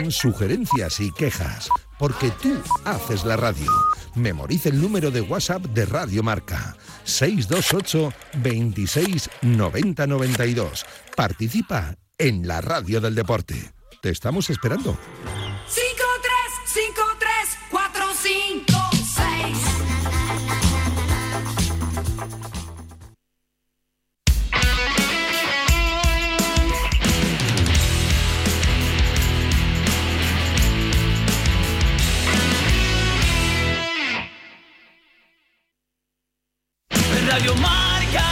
sugerencias y quejas, porque tú haces la radio. Memoriza el número de WhatsApp de Radio Marca, 628 26 90 92. Participa en la radio del deporte. Te estamos esperando. 5-3-5-3-4-5-6. Radio Marca.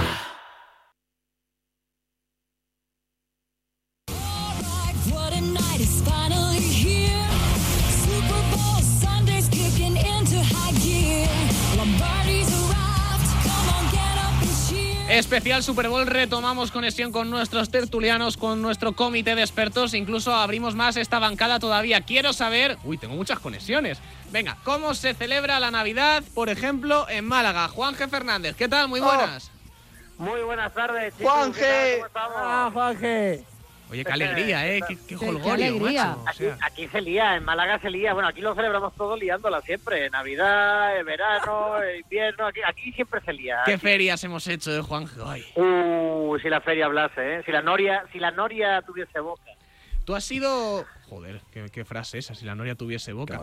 Especial Super Bowl, retomamos conexión con nuestros tertulianos, con nuestro comité de expertos, incluso abrimos más esta bancada todavía. Quiero saber, tengo muchas conexiones. Venga, ¿cómo se celebra la Navidad, por ejemplo, en Málaga? Juanje Fernández, ¿qué tal? Muy buenas. Muy buenas tardes, chicos. ¡Juanje! ¿Cómo estamos? Juanje! Oye, qué alegría, qué holgorio, qué alegría. macho. O sea, Aquí se lía, en Málaga se lía. Bueno, aquí lo celebramos todos liándola siempre. Navidad, verano, invierno, aquí siempre se lía. ¿qué ferias hemos hecho, Juanje? Ay. Si la feria hablase, Si la noria tuviese boca. Tú has sido... Joder, qué frase esa, si la noria tuviese boca.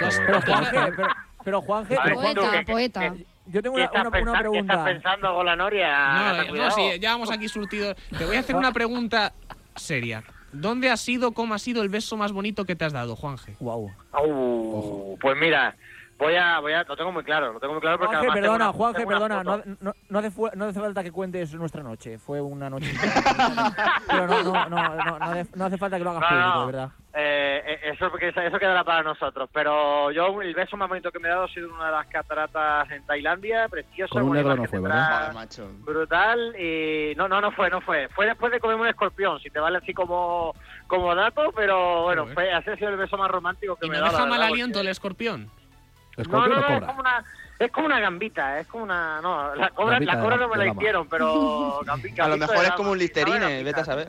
Pero Juanje, A ver, Poeta. yo tengo ¿Qué una estás pregunta. pensando con la noria? No, sí, ya vamos aquí surtido. Te voy a hacer una pregunta seria. ¿Dónde has sido, cómo ha sido el beso más bonito que te has dado, Juanje? Wow. Pues mira, lo tengo muy claro porque Juanje, perdona, foto. no hace falta que cuentes nuestra noche, fue una noche. Pero no hace falta que lo hagas público, de verdad. Eso quedará para nosotros, pero yo el beso más bonito que me he dado ha sido en una de las cataratas en Tailandia, precioso. Con un negro no fue, ¿verdad? Joder, macho. Brutal, y no fue. Fue después de comerme un escorpión, si te vale así como dato, pero bueno, ese ha sido el beso más romántico que me he dado. ¿Y no deja mal aliento el escorpión? ¿Escorpión o cobra? Es como una gambita, la cobra no me la hicieron, pero gambita. A lo mejor es como un Listerine, vete a saber.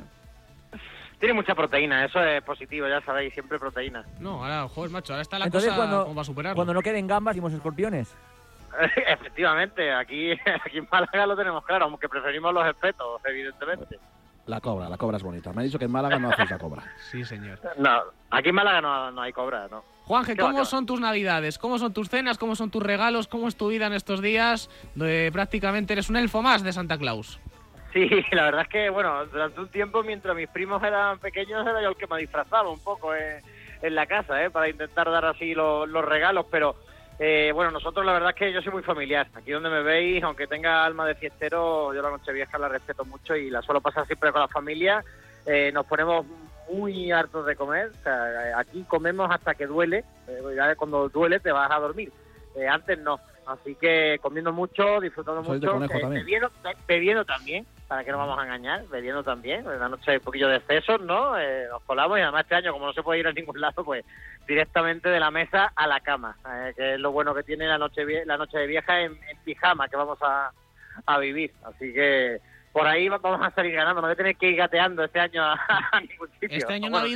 Tiene mucha proteína, eso es positivo, ya sabéis, siempre proteína. No, ahora, joder, macho, ahora está la Entonces, cosa como para superarlo. Cuando no queden gambas, dimos escorpiones. Efectivamente, aquí en Málaga lo tenemos claro, aunque preferimos los espetos, evidentemente. La cobra es bonita. Me ha dicho que en Málaga no hacéis la cobra. Sí, señor. No, aquí en Málaga no hay cobra, ¿no? Juanje, ¿cómo son tus navidades? ¿Cómo son tus cenas? ¿Cómo son tus regalos? ¿Cómo es tu vida en estos días? Donde prácticamente eres un elfo más de Santa Claus. Sí, la verdad es que, durante un tiempo, mientras mis primos eran pequeños, era yo el que me disfrazaba un poco en la casa, para intentar dar así los regalos, pero... nosotros la verdad es que yo soy muy familiar. Aquí donde me veis, aunque tenga alma de fiestero, yo la Nochevieja la respeto mucho y la suelo pasar siempre con la familia. Nos ponemos muy hartos de comer. O sea, aquí comemos hasta que duele. Ya cuando duele te vas a dormir. Antes no. Así que comiendo mucho, disfrutando mucho. Bebiendo también, para que no vamos a engañar. Bebiendo también. En la noche hay un poquillo de excesos, ¿no? Nos colamos y además este año, como no se puede ir a ningún lado, pues directamente de la mesa a la cama, que es lo bueno que tiene la noche de vieja en pijama que vamos a vivir. Así que por ahí vamos a salir ganando, no voy a tener que ir gateando este año a ningún sitio. Este año no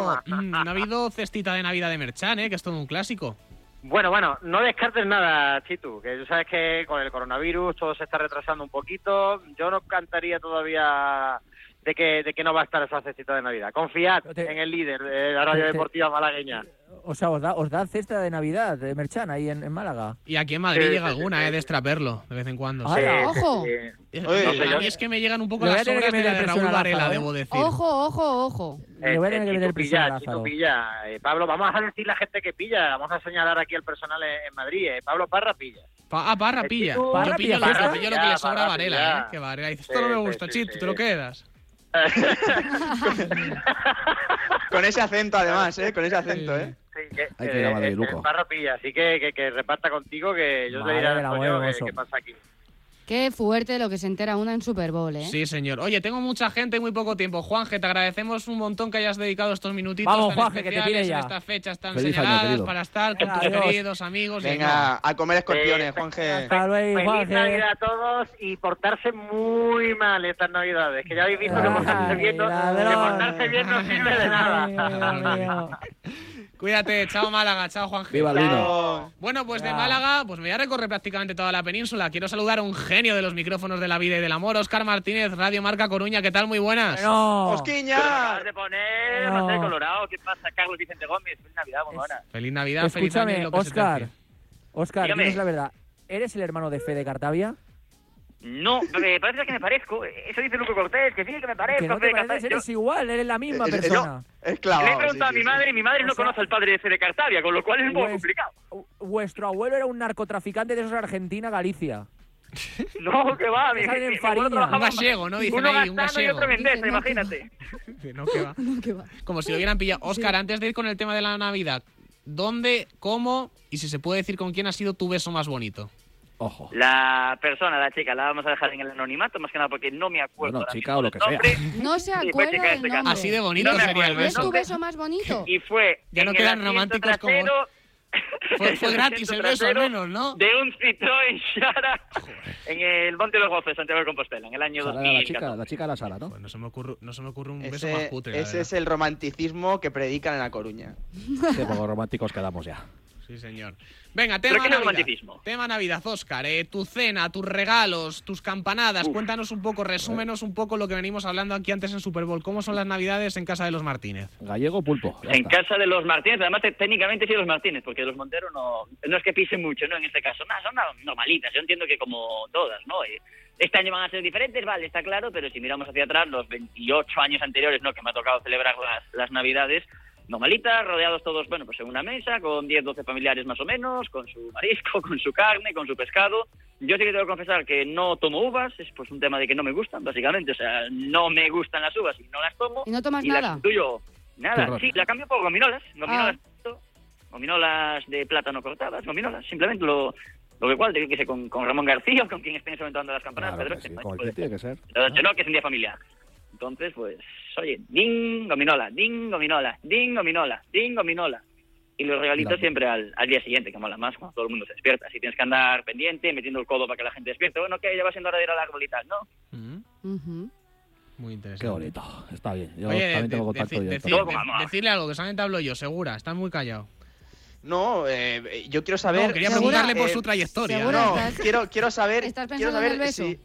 ha habido cestita de Navidad de Merchan, que es todo un clásico. Bueno, no descartes nada, Chitu, que tú sabes que con el coronavirus todo se está retrasando un poquito. Yo no cantaría todavía de que no va a estar esa cestita de Navidad. Confiad en el líder de la radio deportiva malagueña. O sea, os da cesta de Navidad de Merchan ahí en Málaga. Y aquí en Madrid llega alguna, de extraperlo, de vez en cuando. ¡Ojo! A mí es que me llegan un poco las obras de Raúl Varela, debo decir. ¡Ojo! Le voy a tener que meter presión a Lázaro. Pilla. Pablo, vamos a decir la gente que pilla. Vamos a señalar aquí al personal en Madrid. Pablo Parra pilla. Parra pilla. Yo pillo lo que le sobra a Varela, que Varela dice, esto no me gusta, Chito, te lo quedas. Con ese acento, además, con ese acento, Sí, hay que ir a Madrid, Luco. Parra pilla, así que reparta contigo, que yo te diré qué pasa aquí. Qué fuerte lo que se entera una en Super Bowl, ¿eh? Sí, señor. Oye, tengo mucha gente y muy poco tiempo. Juanje, te agradecemos un montón que hayas dedicado estos minutitos Vamos, tan Juanje, que te especiales pide ya. en estas fechas tan Feliz año, señaladas querido. para estar con Venga, tus adiós. queridos amigos. y Venga, a comer escorpiones, Juanje. Hasta luego, Feliz Juanje. Navidad a todos y portarse muy mal estas Navidades, que ya habéis visto que portarse bien no, ladrón. que portarse bien no sirve de nada. Ay, Dios mío. Cuídate, chao Málaga, chao Juanje. ¡Viva el vino! Chao. Bueno, pues de Málaga, pues me voy a recorrer prácticamente toda la península. Quiero saludar a un genio de los micrófonos de la vida y del amor, Óscar Martínez, Radio Marca Coruña. ¿Qué tal? Muy buenas. No. ¡Osquiña! Acabas de poner, No. no sé, Colorado. ¿Qué pasa, Carlos Vicente Gómez? Feliz Navidad, muy buena. Feliz Navidad, feliz año y Escúchame, lo que se Óscar. tercie. Óscar, Dígame. dinos la verdad. ¿Eres el hermano de Fede Cartavia? No, parece que me parezco. Eso dice Luco Cortés, que sí, que me parezco. Que no te pareces, eres igual, eres la misma persona. Es clavado. Le he preguntado sí, a mi sí, madre sí. y mi madre no O sea- conoce al padre de Fede Cartavia, con lo cual es un poco Pues- complicado. Vuestro abuelo era un narcotraficante de esos Argentina-Galicia. No, que va, Que salen en mi abuelo Fariña. trabajaba Un gallego, ¿no? Dicen uno ahí, un Gastano y gallego. otro Mendesa, Dicen, no, que imagínate. No, que va. No, que va. Como si lo hubieran pillado. Óscar, antes de ir con el tema de la Navidad, ¿dónde, cómo y si se puede decir con quién ha sido tu beso más bonito? Ojo. La persona, la chica, la vamos a dejar en el anonimato, más que nada porque no me acuerdo. Bueno, ahora chica mismo o lo del que sea. nombre. No se Sí, fue acuerda chica del este caso. nombre. Así de bonito No me sería el acuerdo. ¿Es beso. tu beso más bonito? Y fue Ya no en quedan el asiento románticos como- trasero- Fue gratis el beso, al trasero menos, ¿no? De un Citroën Xara en el Monte de los Goces, Santiago de Compostela, en el año Sara, 2014. la chica de la Sara, ¿no? Pues no se me ocurre un beso más Ese, putre, la ese verdad. es el romanticismo que predican en La Coruña. Qué poco románticos quedamos ya. Sí, señor. Venga, ¿Pero tema qué es el Navidad. romanticismo? Tema Navidad, Óscar. Tu cena, tus regalos, tus campanadas. Cuéntanos un poco, resúmenos un poco lo que venimos hablando aquí antes en Super Bowl. ¿Cómo son las Navidades en casa de los Martínez? Gallego pulpo. ya En está. casa de los Martínez, además técnicamente sí los Martínez, porque de los Montero no es que pisen mucho, ¿no? En este caso, no, son normalitas, yo entiendo que como todas, ¿no? Este año van a ser diferentes, vale, está claro, pero si miramos hacia atrás, los 28 años anteriores, ¿no? Que me ha tocado celebrar las Navidades, normalitas, rodeados todos, bueno, pues en una mesa, con 10, 12 familiares más o menos, con su marisco, con su carne, con su pescado. Yo sí que tengo que confesar que no tomo uvas, es pues un tema de que no me gustan, básicamente, o sea, no me gustan las uvas y no las tomo. ¿Y no tomas y nada? las sustituyo, Qué nada, horror. sí, la cambio por gominolas, gominolas de plátano cortadas, gominolas, simplemente lo que cual, que sé, con Ramón García, con quien esté en ese momento dando las campanadas, Claro Pedro, que sí, no hay como tipo de- que tiene que ser. la noche no, que es un día familiar. Entonces, pues, oye, ding, gominola, ding, gominola, ding, gominola, ding, gominola. Y los regalitos La- siempre al día siguiente, que mola más cuando todo el mundo se despierta. Así tienes que andar pendiente, metiendo el codo para que la gente despierte. Bueno, que ya va siendo hora de ir al árbol y tal, ¿no? Ujú. Muy interesante. Qué bonito. Está bien. Yo Oye, también tengo contacto directo. Todo con amor. decirle algo, que solamente hablo yo, segura. Estás muy callado. No, yo quiero saber. No, quería si, preguntarle por su trayectoria. ¿Segura? No, ¿Estás- quiero saber. ¿Estás quiero pensando en el saber beso?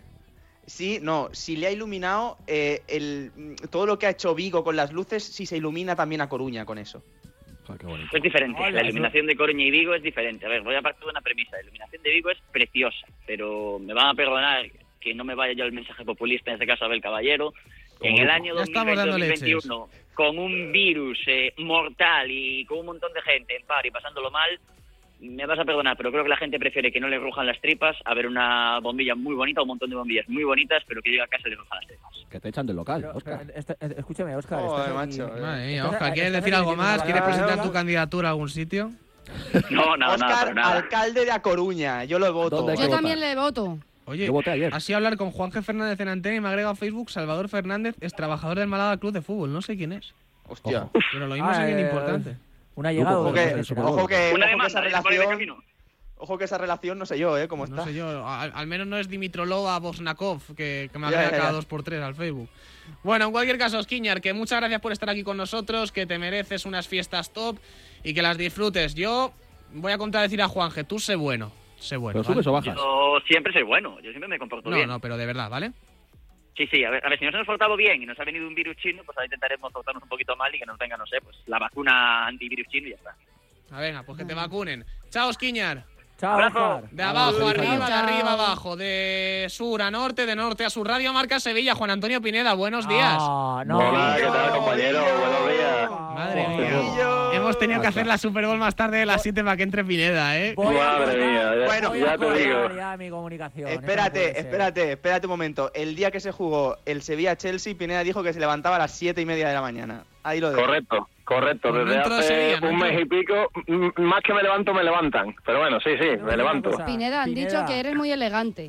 si le ha iluminado todo lo que ha hecho Vigo con las luces, si se ilumina también a Coruña con eso. Joder, qué bonito. Es diferente. Hola, La iluminación de Coruña y Vigo es diferente. A ver, voy a partir de una premisa. La iluminación de Vigo es preciosa, pero me van a perdonar que no me vaya yo el mensaje populista, en este caso Abel Caballero. En el año Ya estamos dando 2020-2021, con un virus mortal y con un montón de gente en paro y pasándolo mal, me vas a perdonar, pero creo que la gente prefiere que no le rujan las tripas a ver una bombilla muy bonita, un montón de bombillas muy bonitas, pero que llegue a casa y le rujan las tripas. Que te echan del local, Pero, Óscar. escúchame, Óscar. Joder, estás aquí- macho. Madre mía, Estás- Óscar, ¿quieres estás decir algo defendiendo más? la ¿Quieres palabra, presentar tu Óscar? candidatura a algún sitio? No, nada, Óscar, para nada. alcalde de A Coruña, yo lo voto. ¿Dónde hay que Yo votar? también le voto. Oye, Yo voté ayer. así hablar con Juanje Fernández en antena y me agrega a Facebook Salvador Fernández, es trabajador del Málaga Club de Fútbol. No sé quién es, Hostia. Ojo. pero lo mismo es alguien importante. Un allegado. Ojo de que- los ojo seleccionados. que- Una esa demanda, por ahí de relación. camino. Ojo que esa relación, no sé yo, cómo No está. sé yo, al menos no es Dimitrolova Bosnakov, que me Ya, agrega ya, cada ya. 2x3 al Facebook. Bueno, en cualquier caso, Skiñar, que muchas gracias por estar aquí con nosotros, que te mereces unas fiestas top y que las disfrutes. Yo voy a contradecir a Juanje, tú sé bueno, ¿Pero ¿vale? subes o bajas? Yo siempre soy bueno, yo siempre me comporto No, bien. no, pero de verdad, ¿vale? Sí, a ver, si nos hemos portado bien y nos ha venido un virus chino, pues ahora intentaremos portarnos un poquito mal y que nos venga, no sé, pues la vacuna antivirus chino y ya está. Venga, pues que te vacunen. Chao, Skiñar. Chao, Abrazo. Óscar. De abajo Chao. arriba, de Chao. arriba abajo, de sur a norte, de norte a sur. Radio Marca Sevilla, Juan Antonio Pineda, buenos días. No, no. Hola, ¿qué tal, compañero? Buenos días. Madre Oh. mía. Hemos tenido que hacer la Super Bowl más tarde de las 7 para que entre Pineda, ¿eh? Voy a Madre cortar- mía, Bueno, voy ya a te cortar digo. ya mi comunicación. Espérate un momento. El día que se jugó el Sevilla-Chelsea, Pineda dijo que se levantaba a las 7:30 de la mañana. Ahí lo dejo. Correcto. Pues no Desde entró hace Sevilla, no un entró. mes y pico, más que me levanto, me levantan. Pero bueno, sí, me levanto. cosa. Pineda, han Pineda. dicho que eres muy elegante.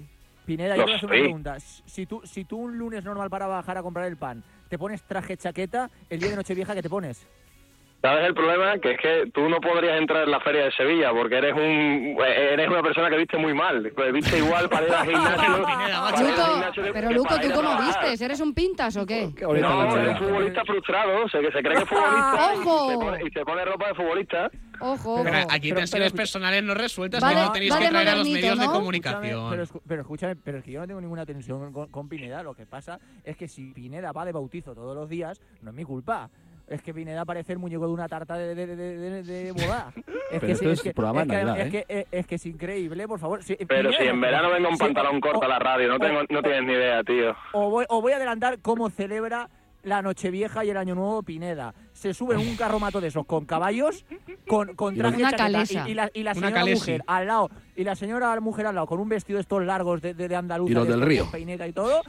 Pineda, yo te voy a hacer una pregunta. Si tú un lunes normal para bajar a comprar el pan, te pones traje chaqueta, el día de Nochevieja, ¿qué te pones? ¿Sabes el problema? Que es que tú no podrías entrar en la Feria de Sevilla porque eres una persona que viste muy mal. Viste igual para ir al gimnasio. Pero Luco, ¿tú cómo vistes? ¿Eres un pintas o qué? No, eres futbolista frustrado, se cree que es futbolista ¡Ojo! y se pone ropa de futbolista. Ojo. Pero aquí tensiones personales no resueltas, que no tenéis que traer a los medios de comunicación. Escúchame, pero es que yo no tengo ninguna tensión con Pineda. Lo que pasa es que si Pineda va de bautizo todos los días, no es mi culpa. Es que Pineda parece el muñeco de una tarta de boda. Es que es increíble, por favor. Pero Pineda, si en verano vengo un pantalón corto a la radio, no tienes ni idea, tío. O voy a adelantar cómo celebra la Nochevieja y el Año Nuevo Pineda. Se sube en un carromato de esos con caballos, con traje una chaqueta, calesa. y la señora mujer al lado, y la señora mujer al lado con un vestido de estos largos de andaluza, y los del río, peineta y todo,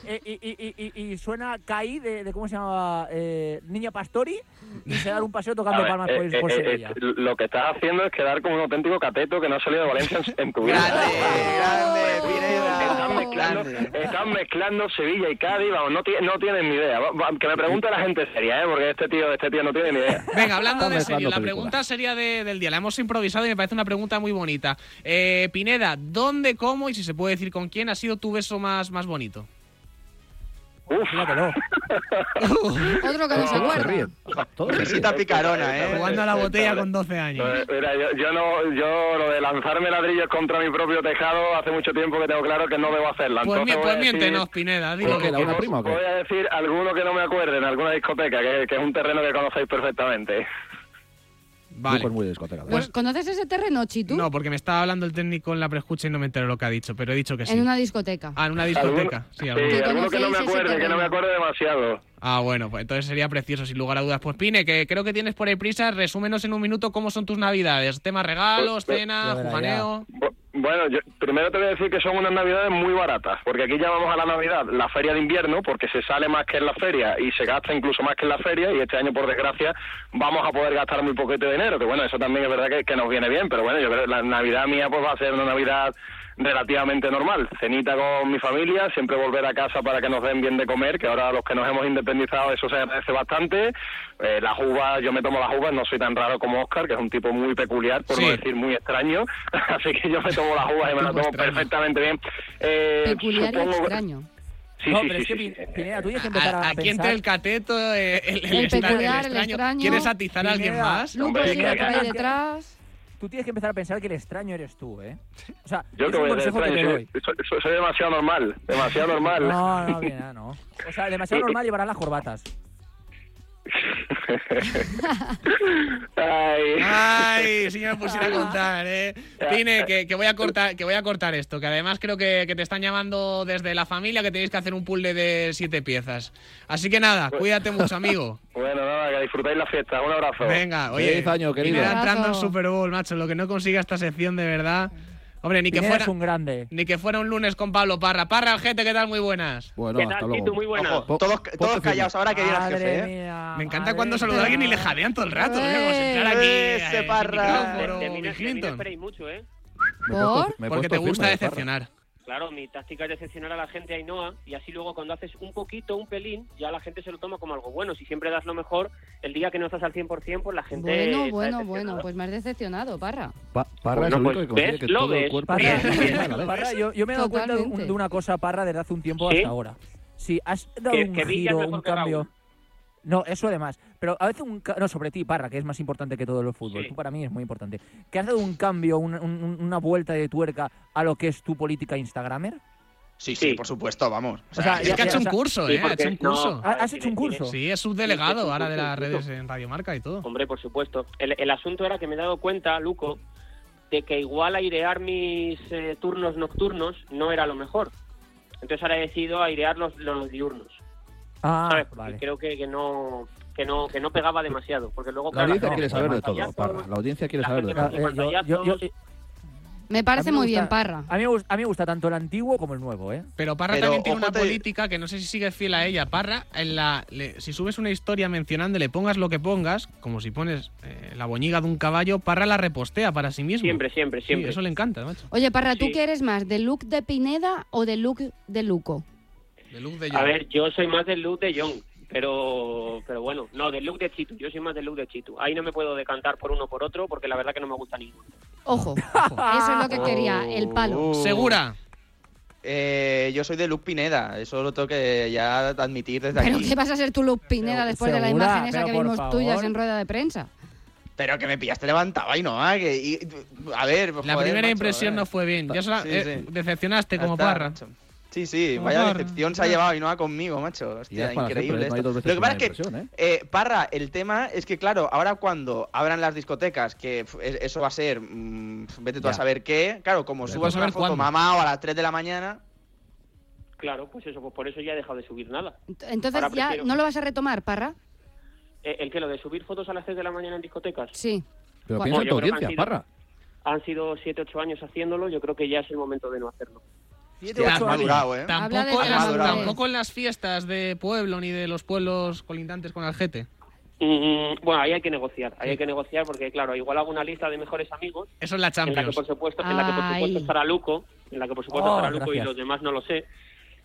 y suena Caí de ¿cómo se llama? Niña Pastori, y se da un paseo tocando palmas por Sevilla. Lo que estás haciendo es quedar como un auténtico cateto que no ha salido de Valencia en tu vida. Grande, Pineda. Están mezclando Sevilla y Cádiz, vamos, no tienen ni idea. Que me pregunte la gente seria, porque este tío no tiene ni idea. Venga, hablando de serio, la pregunta seria del día. La hemos improvisado y me parece una pregunta muy bonita. Pineda, ¿dónde, cómo y si se puede decir con quién ha sido tu beso más bonito? Fíjatelo. Otro que no se acuerda. Risita picarona, Jugando a la botella con 12 años. Mira, yo lo de lanzarme ladrillos contra mi propio tejado hace mucho tiempo que tengo claro que no debo hacerla. Pues miéntenos, Pineda. Digo que ¿una prima o qué? Voy a decir alguno que no me acuerde en alguna discoteca, que es un terreno que conocéis perfectamente. Vale. Muy discoteca. Pues, ¿conoces ese terreno, Chitu? No, porque me estaba hablando el técnico en la preescucha y no me entero lo que ha dicho, pero he dicho que sí. En una discoteca. Ah, en una discoteca. Sí, alguno que no me acuerde demasiado. Ah, bueno, pues entonces sería precioso, sin lugar a dudas. Pues Pine, que creo que tienes por ahí prisa, resúmenos en un minuto cómo son tus navidades. Tema regalos, cena, juganeo... Bueno, yo primero te voy a decir que son unas navidades muy baratas, porque aquí llamamos a la Navidad la feria de invierno, porque se sale más que en la feria y se gasta incluso más que en la feria, y este año, por desgracia, vamos a poder gastar muy poquito de dinero, que bueno, eso también es verdad que nos viene bien, pero bueno, yo creo que la Navidad mía pues va a ser una Navidad relativamente normal, cenita con mi familia, siempre volver a casa para que nos den bien de comer, que ahora los que nos hemos independizado eso se agradece bastante. Las uvas, yo me tomo las uvas, no soy tan raro como Óscar, que es un tipo muy peculiar, por no decir muy extraño, así que yo me tomo las uvas y me las tomo perfectamente bien. Peculiar y extraño. Sí, pero es que Pineda, tú tienes que empezar a pensar... Aquí entre el cateto, el peculiar, el extraño... ¿Quieres atizar a alguien más? Luco sigue por ahí detrás... Tú tienes que empezar a pensar que el extraño eres tú, ¿eh? O sea, yo es un consejo que te doy. Soy demasiado normal, No, Pineda, no. O sea, demasiado normal llevarás las corbatas. Ay, si me pusiera a contar, Pine, que voy a cortar esto, que además creo que te están llamando desde la familia, que tenéis que hacer un puzzle de 7 piezas. Así que nada, cuídate mucho, amigo. Bueno, nada, que disfrutéis la fiesta. Un abrazo. Venga, oye, 10 años, querido. Pineda entrando en Super Bowl, macho, lo que no consiga esta sección de verdad. Hombre, ni que fuera un grande. Ni que fuera un lunes con Pablo Parra. Parra, gente, ¿qué tal? Muy buenas. Bueno, ¿qué tal, Tito? Muy buenas. Todos callados ahora que viene el jefe, Me encanta cuando saluda a alguien y le jadean todo el rato. Vamos a entrar aquí. Ese Parra. Te esperéis mucho, ¿eh? ¿Por? Porque te gusta decepcionar. Claro, mi táctica es decepcionar a la gente, Ainhoa, y así luego cuando haces un poquito, un pelín, ya la gente se lo toma como algo bueno. Si siempre das lo mejor, el día que no estás al 100%, pues la gente... Bueno, pues me has decepcionado, Parra. Parra es el único que consigue que todo el cuerpo... Parra, yo me he dado cuenta de una cosa, Parra, desde hace un tiempo hasta ahora. Si has dado un giro, un cambio... No, eso además. Pero a veces no, sobre ti, Parra, que es más importante que todo el fútbol. Sí. Tú para mí es muy importante. ¿Que has dado un cambio, una vuelta de tuerca a lo que es tu política instagramer? Sí, por supuesto, vamos. O sea, es que ha hecho un curso, ha hecho un curso. ¿Has hecho un curso? Sí, es subdelegado ahora de las redes en Radio Marca y todo. Hombre, por supuesto. El asunto era que me he dado cuenta, Luco, de que igual airear mis turnos nocturnos no era lo mejor. Entonces ahora he decidido airear los diurnos. ¿Sabes? Porque vale. Creo que no pegaba demasiado, porque luego la audiencia quiere saber de todo, Parra. La audiencia quiere saber de todo. Me parece muy bien, Parra. A mí me gusta tanto el antiguo como el nuevo, ¿eh? Pero Parra también tiene una política que no sé si sigue fiel a ella. Parra, si subes una historia mencionándole, pongas lo que pongas, como si pones la boñiga de un caballo, Parra la repostea para sí mismo. Siempre. Sí, eso le encanta, macho. Oye, Parra, ¿tú qué eres más, del look de Pineda o del look de Luco? Del look de Young. A ver, yo soy más del look de Young. Pero bueno, no, del look de Chitu. Yo soy más del look de Chitu. Ahí no me puedo decantar por uno o por otro porque la verdad que no me gusta ninguno. Ojo, eso es lo que quería, el palo. ¿Segura? Yo soy de Luc Pineda, eso lo tengo que ya admitir desde ¿Pero aquí. qué vas a ser tú, Luc Pineda, después de la imagen esa que vimos tuyas en rueda de prensa? Pero que me pillaste levantado ahí, ¿no? A ver, la primera impresión no fue bien. Ya decepcionaste como Parra. Macho. Sí, vaya decepción se ha llevado y no va conmigo, macho. Hostia, increíble esto. Lo que pasa es que, Parra, el tema es que, claro, ahora cuando abran las discotecas, que eso va a ser, vete tú a saber qué, claro, como subas una foto mamao a las 3 de la mañana... Claro, pues eso, pues por eso ya he dejado de subir nada. Entonces ahora ya no lo vas a retomar, Parra. ¿El qué? ¿Lo de subir fotos a las 3 de la mañana en discotecas? Sí. Pero piensa en tu audiencia, Parra. Han sido 7-8 años haciéndolo, yo creo que ya es el momento de no hacerlo. Tampoco en las fiestas de pueblo ni de los pueblos colindantes con Algete. Bueno, ahí hay que negociar. Porque, claro, igual hago una lista de mejores amigos. Eso es la Champions. En la que, por supuesto, estará Luco. Y los demás no lo sé.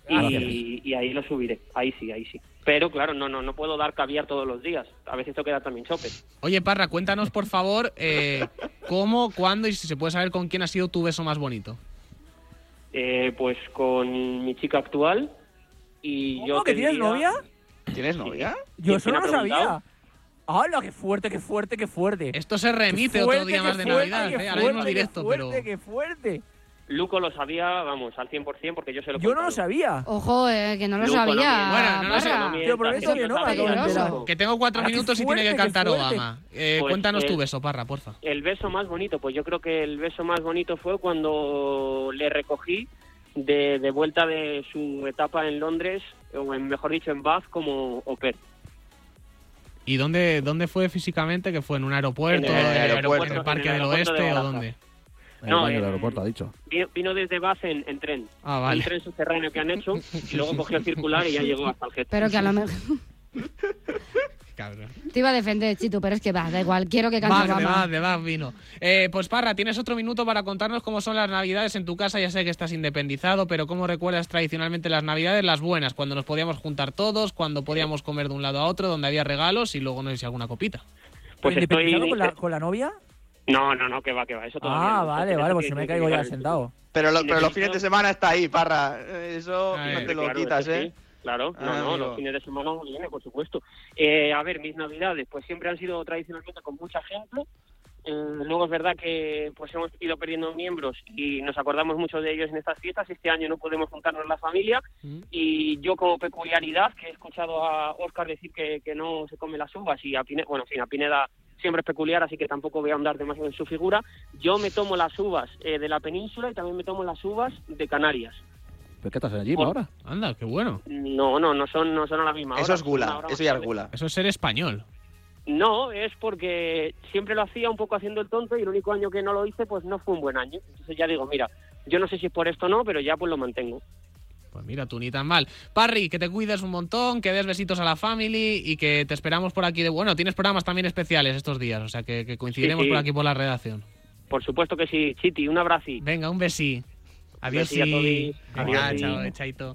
Y ahí lo subiré. Ahí sí. Pero, claro, no puedo dar caviar todos los días. A veces tengo que dar también chopes. Oye, Parra, cuéntanos, por favor, cómo, cuándo y si se puede saber con quién ha sido tu beso más bonito. Pues con mi chica actual y ¿Cómo que tienes novia? ¿Tienes novia? Yo eso no lo sabía. ¡Hala, qué fuerte! Esto se remite otro día más de Navidad, ahora mismo directo, pero... ¡Qué fuerte! Luco lo sabía, vamos, al 100% porque yo se lo Yo no lo sabía. Ojo, que no lo sabía. Bueno, no lo sé. Tío, pero esto que no, que tengo 4 minutos y tiene que cantar Obama. Cuéntanos tu beso, Parra, porfa. El beso más bonito, pues yo creo que el beso más bonito fue cuando le recogí de vuelta de su etapa en Londres, o mejor dicho, en Bath, como au pair. ¿Y dónde fue físicamente? ¿Que fue en un aeropuerto? ¿En el Parque del Oeste o dónde? En el baño del aeropuerto, ha dicho. Vino desde Bath en tren. Ah, vale. Un tren subterráneo que han hecho y luego cogió el circular y ya llegó hasta el jet. Pero que a lo mejor... Cabrón. Te iba a defender, Chitu, pero es que da igual, quiero que cante Obama. De Bath vino. Pues Parra, tienes otro minuto para contarnos cómo son las Navidades en tu casa. Ya sé que estás independizado, pero ¿cómo recuerdas tradicionalmente las Navidades, las buenas? Cuando nos podíamos juntar todos, cuando podíamos comer de un lado a otro, donde había regalos y luego no sé si alguna copita. Pues ¿independizado con la novia? No, que va, eso todavía. Vale, pues se me caigo ya sentado. Pero los fines de semana está ahí, Parra. Eso no te lo quitas, ¿eh? Sí. Claro, los fines de semana viene, por supuesto. A ver, mis Navidades pues siempre han sido tradicionalmente con mucha gente. Luego es verdad que pues hemos ido perdiendo miembros y nos acordamos mucho de ellos en estas fiestas. Este año no podemos juntarnos la familia y yo como peculiaridad, que he escuchado a Óscar decir que no se come las uvas y a Pineda siempre es peculiar, así que tampoco voy a ahondar demasiado en su figura. Yo me tomo las uvas de la península y también me tomo las uvas de Canarias. ¿Pero qué estás allí ahora? Anda, qué bueno. No son a la misma hora. Eso es gula, eso ya es gula. Eso es ser español. No, es porque siempre lo hacía un poco haciendo el tonto y el único año que no lo hice pues no fue un buen año. Entonces ya digo, mira, yo no sé si es por esto o no, pero ya pues lo mantengo. Pues mira, tú ni tan mal. Parry, que te cuides un montón, que des besitos a la family y que te esperamos por aquí. Bueno, tienes programas también especiales estos días, o sea que coincidiremos por aquí por la redacción. Por supuesto que sí. Chiti, un abrazo. Venga, un besí. Adiós. Venga, chao, chaito.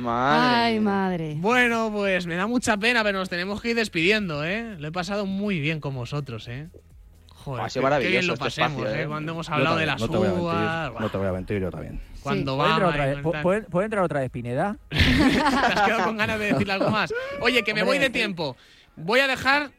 Ay, madre. Bueno, pues me da mucha pena, pero nos tenemos que ir despidiendo, ¿eh? Lo he pasado muy bien con vosotros, ¿eh? Joder, qué bien lo pasemos, espacio, ¿eh? Cuando hemos hablado de las uvas. No te voy a mentir, yo también. Cuando ¿Puede entrar otra vez Pineda? ¿Te has quedado con ganas de decirle algo más? Oye, que me voy de tiempo. Voy a dejar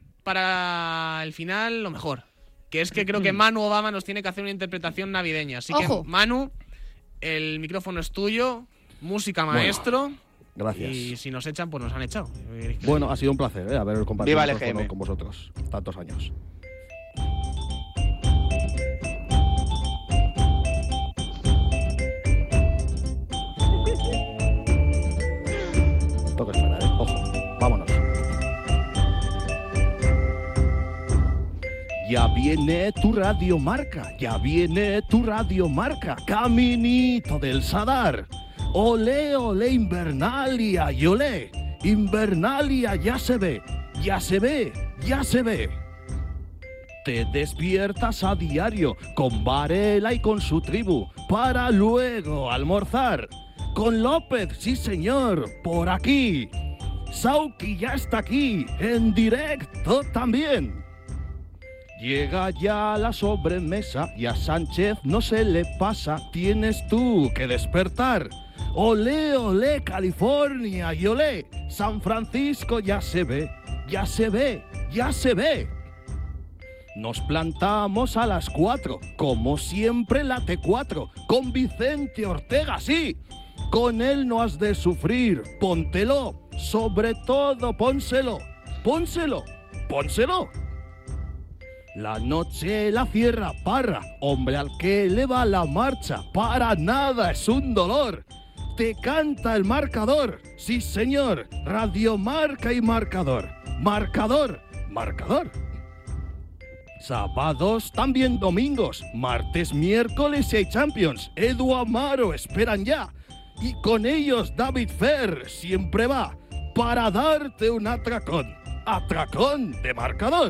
para el final lo mejor, que es que creo que Manu Obama nos tiene que hacer una interpretación navideña. Así que, Manu, el micrófono es tuyo, música maestro. Gracias. Y si nos echan, pues nos han echado. Bueno, ha sido un placer, haber compartido el micrófono con vosotros tantos años. Toca esperar, Ojo, vámonos. Ya viene tu Radio Marca, ya viene tu Radio Marca, caminito del Sadar. Olé, olé, Invernalia y olé, Invernalia ya se ve, ya se ve, ya se ve. Te despiertas a diario con Varela y con su tribu para luego almorzar. Con López, sí señor, por aquí. Sauki ya está aquí, en directo también. Llega ya la sobremesa y a Sánchez no se le pasa. Tienes tú que despertar. Olé, olé, California y olé, San Francisco ya se ve, ya se ve, ya se ve. Nos plantamos a las 4, como siempre la T4, con Vicente Ortega, sí. Con él no has de sufrir, póntelo, sobre todo pónselo, pónselo, pónselo. La noche la cierra Parra, hombre al que le va la marcha, para nada es un dolor. Te canta el marcador, sí señor, Radio Marca y marcador, marcador, marcador. Sábados, también domingos, martes, miércoles y hay Champions. Edu Amaro esperan ya. Y con ellos David Fer siempre va para darte un atracón de marcador.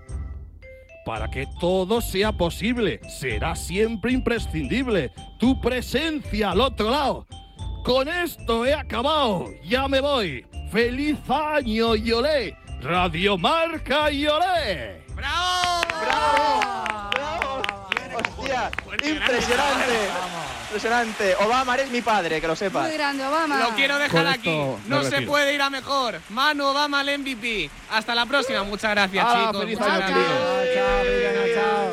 Para que todo sea posible, será siempre imprescindible tu presencia al otro lado. Con esto he acabado, ya me voy. ¡Feliz año y olé! ¡Radio Marca y olé! ¡Bravo! ¡Bravo! ¡Bravo! ¡Hostia! ¡Impresionante! Impresionante. Obama, eres mi padre, que lo sepas. Muy grande, Obama. Lo quiero dejar Con aquí. No se puede ir a mejor. Manu Obama, el MVP. Hasta la próxima. Muchas gracias, chicos. Feliz Muchas año, gracias. Chao.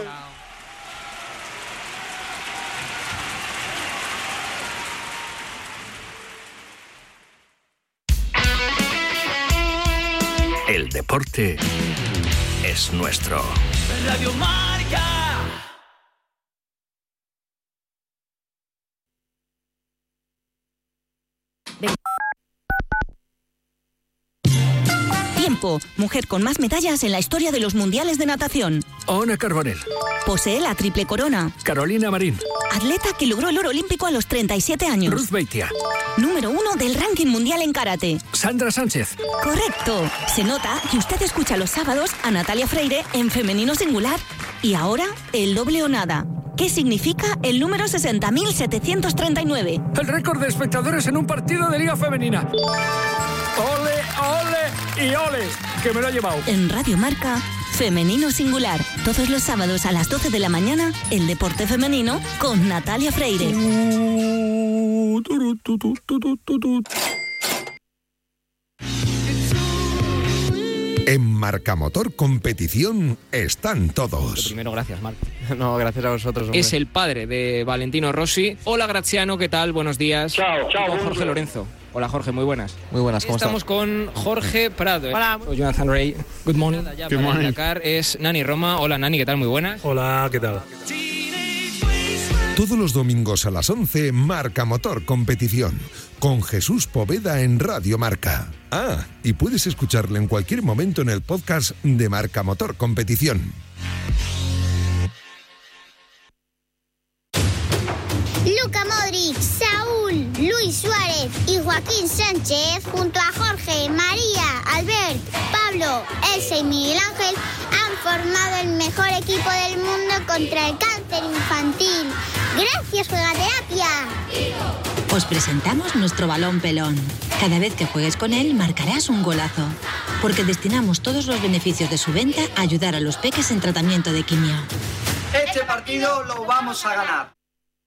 El deporte es nuestro. Radio Marca. Tiempo, mujer con más medallas en la historia de los mundiales de natación. Ona Carbonell. Posee la triple corona. Carolina Marín. Atleta que logró el oro olímpico a los 37 años. Ruth Beitia. Número 1 del ranking mundial en karate. Sandra Sánchez. Correcto. Se nota que usted escucha los sábados a Natalia Freire en femenino singular. Y ahora, el doble o nada. ¿Qué significa el número 60.739? El récord de espectadores en un partido de Liga Femenina. ¡Ole, ole y ole! Que me lo ha llevado. En Radio Marca, femenino singular. Todos los sábados a las 12 de la mañana, el deporte femenino con Natalia Freire. En Marcamotor Competición están todos. Lo primero, gracias, Marc. No, gracias a vosotros, hombre. Es el padre de Valentino Rossi. Hola, Graziano, ¿qué tal? Buenos días. Chao. Con Jorge Lorenzo. Hola, Jorge, muy buenas. Muy buenas, ¿cómo Estamos con Jorge Prado. Hola. Jonathan Ray. Good morning. Good morning. Dakar es Nani Roma. Hola, Nani, ¿qué tal? Muy buenas. Hola, ¿qué tal? Todos los domingos a las 11, Marcamotor Competición, con Jesús Poveda en Radio Marca. Ah, y puedes escucharle en cualquier momento en el podcast de Marcamotor Competición. Luka Modric, Saúl, Luis Suárez y Joaquín Sánchez, junto a Jorge, María, Albert, Pablo, Elsa y Miguel Ángel, han formado el mejor equipo del mundo contra el cáncer infantil. ¡Gracias, Juegaterapia! Os presentamos nuestro balón pelón. Cada vez que juegues con él, marcarás un golazo. Porque destinamos todos los beneficios de su venta a ayudar a los peques en tratamiento de quimio. Este partido lo vamos a ganar.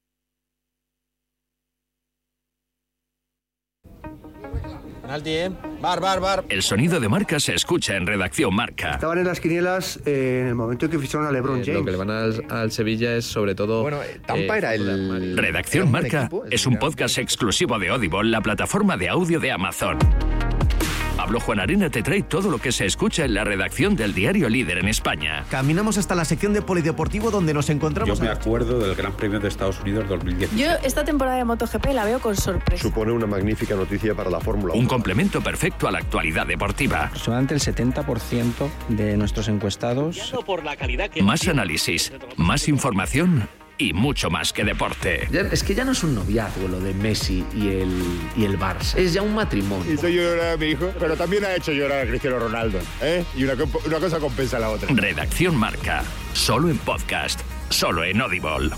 Penalti, Bar. El sonido de Marca se escucha en Redacción Marca. Estaban en las quinielas en el momento en que ficharon a LeBron James. Lo que le van al Sevilla es sobre todo... Bueno, Tampa era el... Redacción Marca es un podcast exclusivo de Audible, la plataforma de audio de Amazon. Pablo Juan Arena te trae todo lo que se escucha en la redacción del diario Líder en España. Caminamos hasta la sección de polideportivo donde nos encontramos... Yo me acuerdo del Gran Premio de Estados Unidos 2010. Yo esta temporada de MotoGP la veo con sorpresa. Supone una magnífica noticia para la Fórmula 1. Un complemento perfecto a la actualidad deportiva. Solamente el 70% de nuestros encuestados... Más análisis, más información y mucho más que deporte. Es que ya no es un noviazgo lo de Messi y el Barça. Es ya un matrimonio. Hizo llorar a mi hijo, pero también ha hecho llorar a Cristiano Ronaldo. Y una cosa compensa a la otra. Redacción Marca. Solo en podcast. Solo en Audible.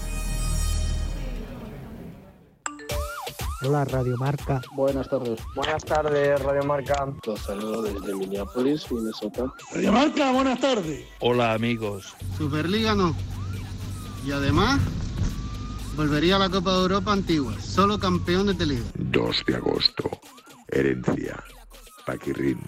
Hola, Radio Marca. Buenas tardes. Buenas tardes, Radio Marca. Los saludo desde Minneapolis, Minnesota. Radio Marca, buenas tardes. Hola, amigos. Superliga no. Y además, volvería a la Copa de Europa antigua. Solo campeón de Liga. 2 de agosto. Herencia. Paquirrín.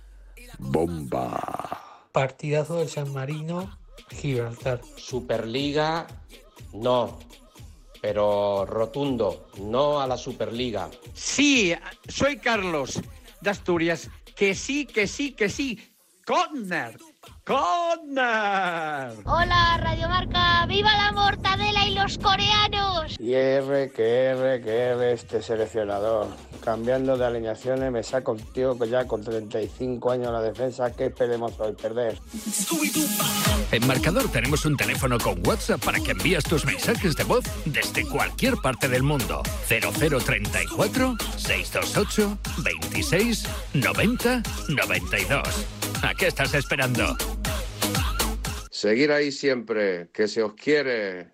Bomba. Partidazo del San Marino, Gibraltar. Superliga no. Pero rotundo, no a la Superliga. Sí, soy Carlos de Asturias. Que sí, que sí, que sí. ¡Córner! ¡Córner! Hola, Radio Marca. ¡Viva la mortadela y los coreanos! Y R este seleccionador. Cambiando de alineaciones me saco un tío que ya con 35 años en la defensa. ¿Qué esperemos hoy? Perder. En Marcador tenemos un teléfono con WhatsApp para que envíes tus mensajes de voz desde cualquier parte del mundo. 0034 628 26 90 92. ¿A qué estás esperando? Seguir ahí siempre, que se os quiere.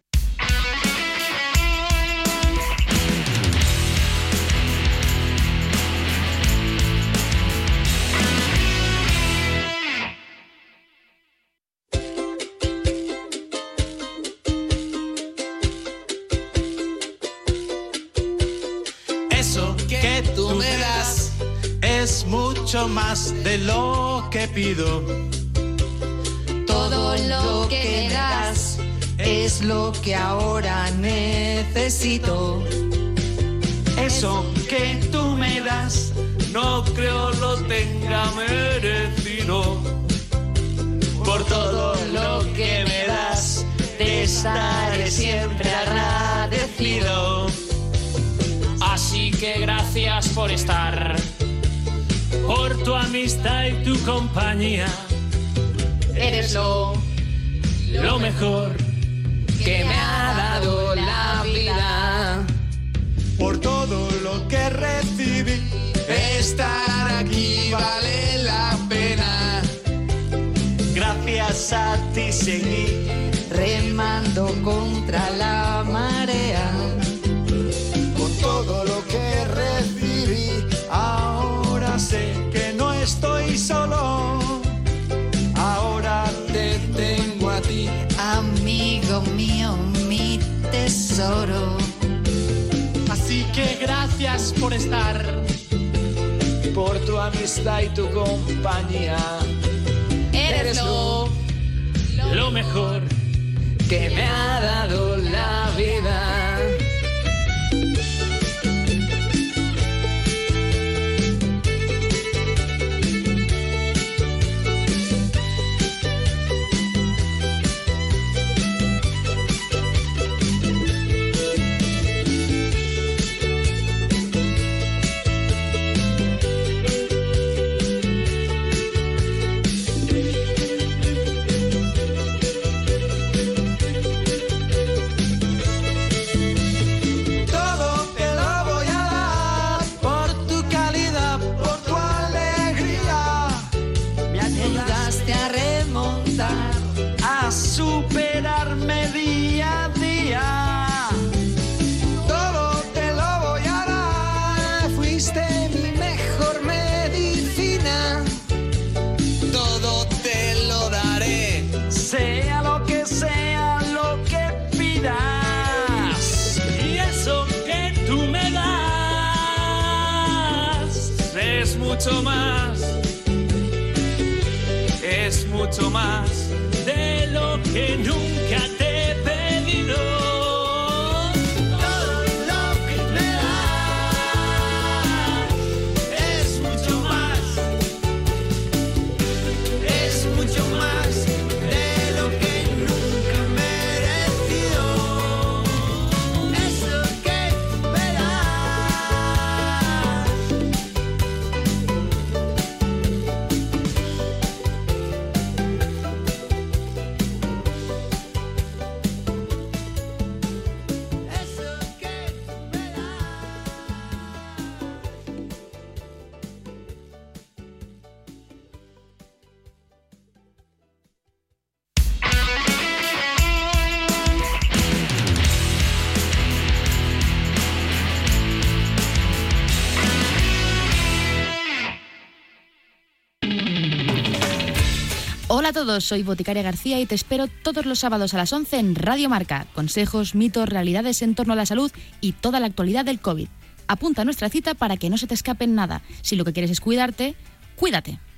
Eso que tú me das es mucho más de lo que pido. Todo lo que me das es lo que ahora necesito. Eso que tú me das no creo lo tenga merecido. Por todo lo que me das te estaré siempre agradecido. Así que gracias por estar, por tu amistad y tu compañía. Eres lo mejor que me ha dado la vida. Por todo lo que recibí, estar aquí vale la pena. Gracias a ti seguí remando contra la marea. Por todo lo que recibí, ahora sé que no estoy solo. Ahora te tengo a ti, amigo mío, mi tesoro. Así que gracias por estar, por tu amistad y tu compañía. Eres lo mejor que me ha dado la vida. Superarme día a día. Todo te lo voy a dar. Fuiste mi mejor medicina. Todo te lo daré. Sea lo que pidas. Y eso que tú me das es mucho más. Es mucho más de lo que nunca te he pedido. Todo lo que me das es mucho más Hola a todos, soy Boticaria García y te espero todos los sábados a las 11 en Radio Marca. Consejos, mitos, realidades en torno a la salud y toda la actualidad del COVID. Apunta a nuestra cita para que no se te escape nada. Si lo que quieres es cuidarte, cuídate.